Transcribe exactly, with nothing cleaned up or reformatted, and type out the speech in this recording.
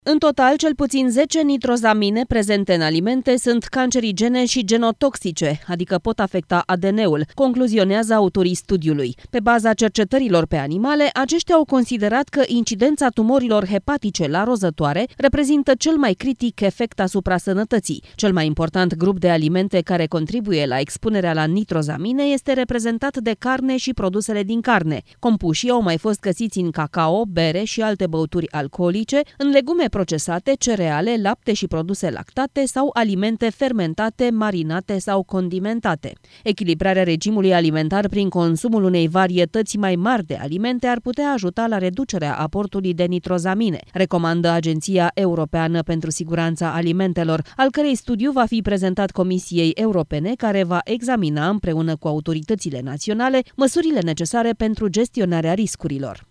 În total, cel puțin zece nitrozamine prezente în alimente sunt cancerigene și genotoxice, adică pot afecta A D N-ul, concluzionează autorii studiului. Pe baza cercetărilor pe animale, aceștia au considerat că incidența tumorilor hepatice la rozătoare reprezintă cel mai critic efect asupra sănătății. Cel mai important grup de alimente care contribuie la expunerea la nitrozamine este reprezentat de carne și produsele din carne. Compușii au mai fost găsiți în cacao, bere și alte băuturi alcoolice, în legume procesate, cereale, lapte și produse lactate sau alimente fermentate, marinate sau condimentate. Echilibrarea regimului alimentar prin consumul unei varietăți mai mari de alimente ar putea ajuta la reducerea aportului de nitrozamine, recomandă Agenția Europeană pentru Siguranța Alimentelor, al cărei studiu va fi prezentat Comisiei Europene, care va examina împreună cu autoritățile naționale măsurile necesare pentru gestionarea riscurilor.